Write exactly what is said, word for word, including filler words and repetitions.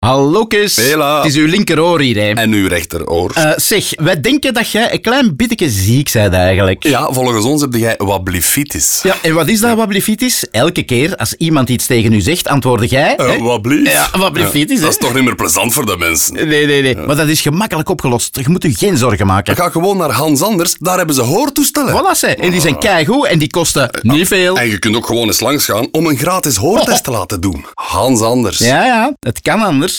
Hallo Kees. Hela. Het is uw linkeroor hier, hè. En uw rechteroor. Uh, zeg, wij denken dat jij een klein beetje ziek bent eigenlijk. Ja, volgens ons heb jij wablifitis. Ja, en wat is dat, wablifitis? Elke keer als iemand iets tegen u zegt, antwoordde jij... Uh, wablief? Ja, wablifitis, ja, Dat is toch niet meer plezant voor de mensen? Nee, nee, nee. Ja. Maar dat is gemakkelijk opgelost. Je moet u geen zorgen maken. Ga gewoon naar Hans Anders, daar hebben ze hoortoestellen. Voilà, ze. En die zijn keigoed en die kosten uh, niet veel. En je kunt ook gewoon eens langs gaan om een gratis hoortest oh. te laten doen. Hans Anders. Ja, ja. Het kan anders.